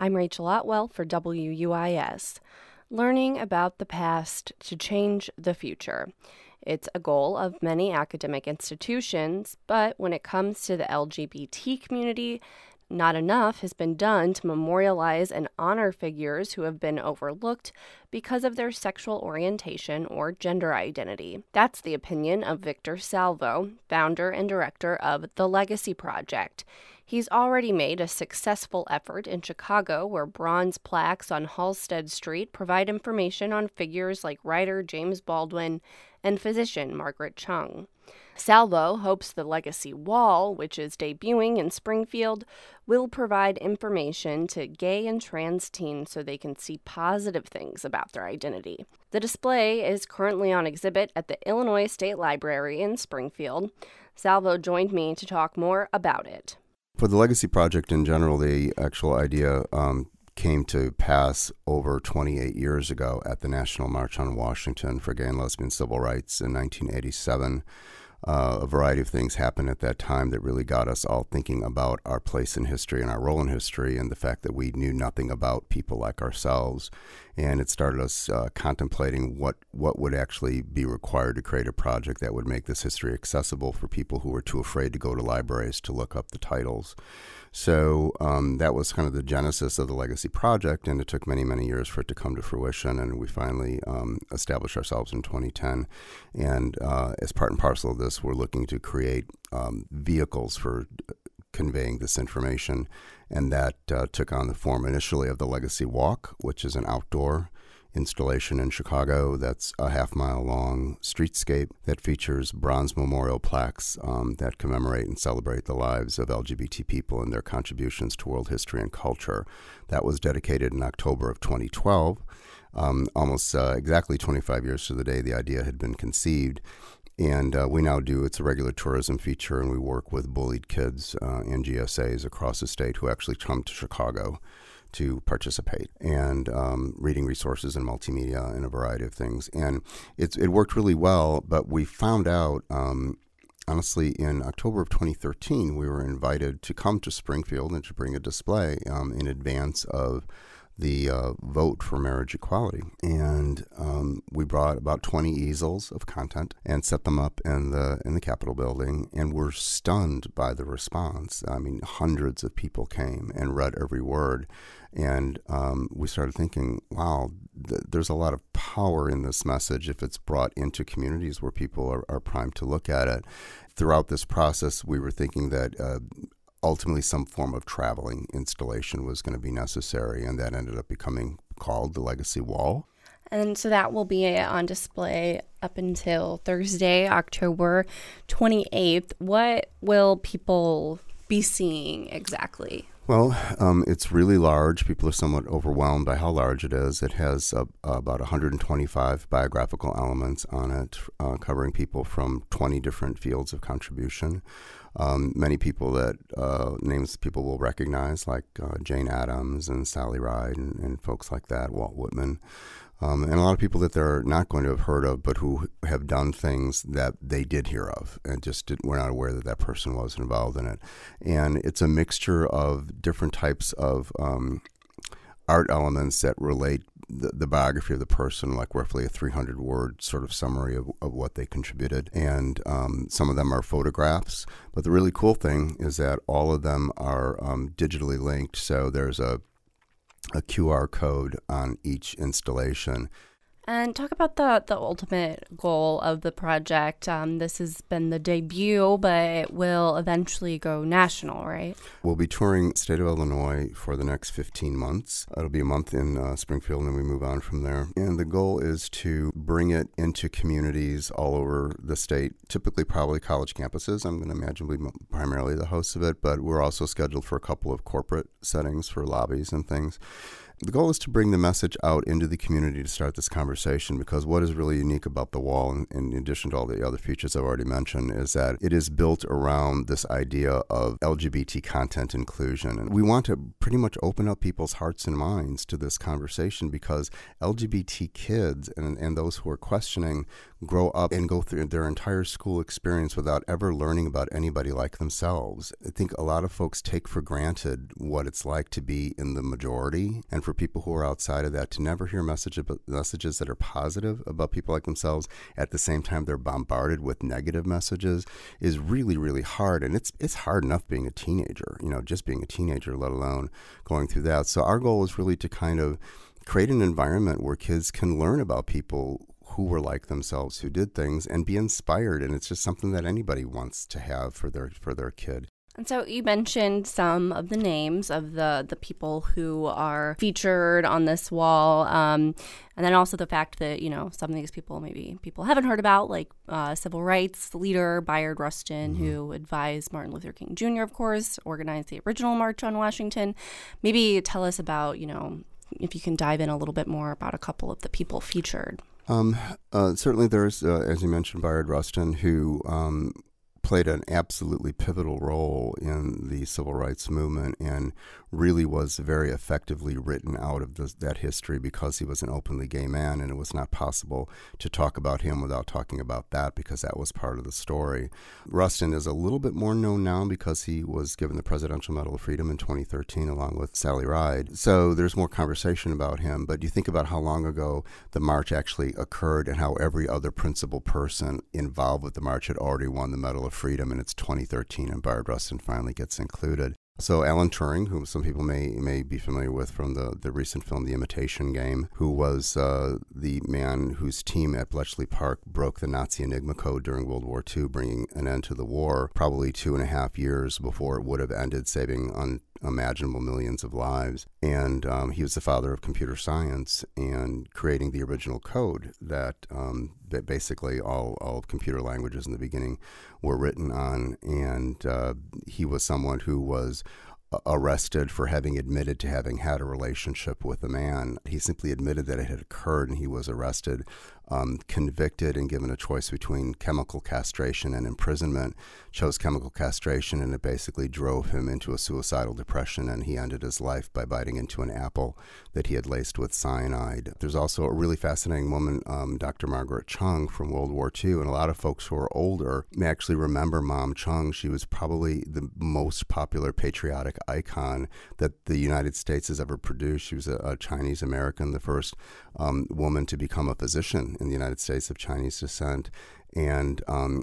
I'm Rachel Otwell for WUIS. Learning about the past to change the future. It's a goal of many academic institutions, but when it comes to the LGBT community, not enough has been done to memorialize and honor figures who have been overlooked because of their sexual orientation or gender identity. That's the opinion of Victor Salvo, founder and director of The Legacy Project. He's already made a successful effort in Chicago where bronze plaques on Halsted Street provide information on figures like writer James Baldwin and physician Margaret Chung. Salvo hopes the Legacy Wall, which is debuting in Springfield, will provide information to gay and trans teens so they can see positive things about their identity. The display is currently on exhibit at the Illinois State Library in Springfield. Salvo joined me to talk more about it. For the Legacy Project in general, the actual idea came to pass over 28 years ago at the National March on Washington for Gay and Lesbian Civil Rights in 1987. A variety of things happened at that time that really got us all thinking about our place in history and our role in history and the fact that we knew nothing about people like ourselves. And it started us contemplating what would actually be required to create a project that would make this history accessible for people who were too afraid to go to libraries to look up the titles. So that was kind of the genesis of the Legacy Project, and it took many, many years for it to come to fruition, and we finally established ourselves in 2010. And as part and parcel of this, we're looking to create vehicles for conveying this information, and that took on the form initially of the Legacy Walk, which is an outdoor installation in Chicago that's a half-mile-long streetscape that features bronze memorial plaques that commemorate and celebrate the lives of LGBT people and their contributions to world history and culture. That was dedicated in October of 2012, almost exactly 25 years to the day the idea had been conceived. And we now do, it's a regular tourism feature, and we work with bullied kids and GSAs across the state who actually come to Chicago to participate, and reading resources and multimedia and a variety of things. And it worked really well, but we found out, honestly, in October of 2013, we were invited to come to Springfield and to bring a display in advance of the vote for marriage equality. And we brought about 20 easels of content and set them up in the Capitol building, and were stunned by the response. I mean, hundreds of people came and read every word. And we started thinking, wow, there's a lot of power in this message if it's brought into communities where people are primed to look at it. Throughout this process, we were thinking that ultimately some form of traveling installation was going to be necessary, and that ended up becoming called the Legacy Wall. And so that will be on display up until Thursday, October 28th. What will people be seeing exactly? Well, it's really large. People are somewhat overwhelmed by how large it is. It has about 125 biographical elements on it, covering people from 20 different fields of contribution. Many people names people will recognize, like Jane Addams and Sally Ride and folks like that, Walt Whitman. And a lot of people that they're not going to have heard of, but who have done things that they did hear of and just were not aware that that person was involved in it. And it's a mixture of different types of art elements that relate the biography of the person, like roughly a 300-word sort of summary of what they contributed. And some of them are photographs. But the really cool thing is that all of them are digitally linked. So there's a QR code on each installation. And talk about the ultimate goal of the project. This has been the debut, but it will eventually go national, right? We'll be touring the state of Illinois for the next 15 months. It'll be a month in Springfield, and then we move on from there. And the goal is to bring it into communities all over the state, typically probably college campuses. I'm going to imagine we'll be primarily the hosts of it, but we're also scheduled for a couple of corporate settings for lobbies and things. The goal is to bring the message out into the community to start this conversation, because what is really unique about the wall, in addition to all the other features I've already mentioned, is that it is built around this idea of LGBT content inclusion. And we want to pretty much open up people's hearts and minds to this conversation, because LGBT kids and those who are questioning grow up and go through their entire school experience without ever learning about anybody like themselves. I think a lot of folks take for granted what it's like to be in the majority, and for people who are outside of that to never hear messages that are positive about people like themselves at the same time they're bombarded with negative messages is really, really hard. And it's hard enough being a teenager, just being a teenager, let alone going through that. So our goal is really to kind of create an environment where kids can learn about people who were like themselves, who did things, and be inspired. And it's just something that anybody wants to have for their kid. And so you mentioned some of the names of the people who are featured on this wall. And then also the fact that, some of these people maybe people haven't heard about, like civil rights leader Bayard Rustin, who advised Martin Luther King Jr., of course, organized the original March on Washington. Maybe tell us about, if you can dive in a little bit more about a couple of the people featured. Certainly there's, as you mentioned, Bayard Rustin, who played an absolutely pivotal role in the civil rights movement and really was very effectively written out of that history because he was an openly gay man, and it was not possible to talk about him without talking about that because that was part of the story. Rustin is a little bit more known now because he was given the Presidential Medal of Freedom in 2013 along with Sally Ride. So there's more conversation about him, but you think about how long ago the march actually occurred and how every other principal person involved with the march had already won the Medal of Freedom, and it's 2013 and Bayard Rustin finally gets included. So Alan Turing, who some people may be familiar with from the recent film The Imitation Game, who was the man whose team at Bletchley Park broke the Nazi Enigma code during World War II, bringing an end to the war probably 2.5 years before it would have ended, saving unimaginable millions of lives. And he was the father of computer science and creating the original code that basically all computer languages in the beginning were written on. And he was someone who was arrested for having admitted to having had a relationship with a man. He simply admitted that it had occurred, and he was arrested, convicted, and given a choice between chemical castration and imprisonment. Chose chemical castration, and it basically drove him into a suicidal depression, and he ended his life by biting into an apple that he had laced with cyanide. There's also a really fascinating woman, Dr. Margaret Chung from World War II, and a lot of folks who are older may actually remember Mom Chung. She was probably the most popular patriotic icon that the United States has ever produced. She was a Chinese American, the first woman to become a physician in the United States of Chinese descent. And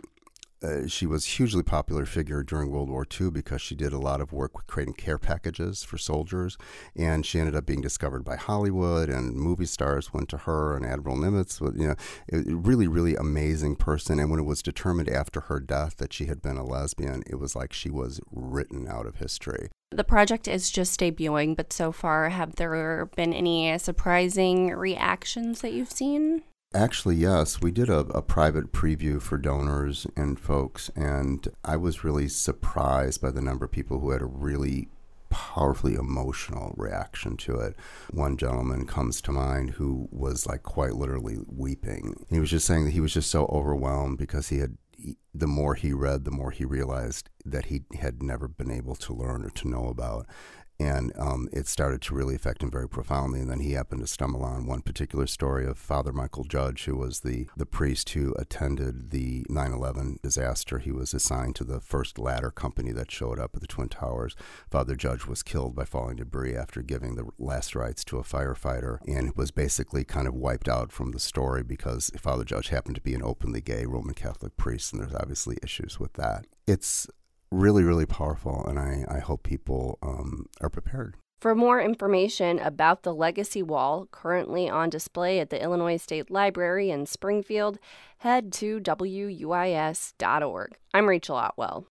she was a hugely popular figure during World War II because she did a lot of work with creating care packages for soldiers. And she ended up being discovered by Hollywood, and movie stars went to her, and Admiral Nimitz was, a really, really amazing person. And when it was determined after her death that she had been a lesbian, it was like she was written out of history. The project is just debuting, but so far, have there been any surprising reactions that you've seen? Actually, yes. We did a private preview for donors and folks, and I was really surprised by the number of people who had a really powerfully emotional reaction to it. One gentleman comes to mind who was like quite literally weeping. He was just saying that he was just so overwhelmed because the more he read, the more he realized that he had never been able to learn or to know about. And it started to really affect him very profoundly. And then he happened to stumble on one particular story of Father Michael Judge, who was the priest who attended the 9/11 disaster. He was assigned to the first ladder company that showed up at the Twin Towers. Father Judge was killed by falling debris after giving the last rites to a firefighter, and was basically kind of wiped out from the story because Father Judge happened to be an openly gay Roman Catholic priest, and there's obviously issues with that. It's really, really powerful, and I hope people are prepared. For more information about the Legacy Wall, currently on display at the Illinois State Library in Springfield, head to WUIS.org. I'm Rachel Otwell.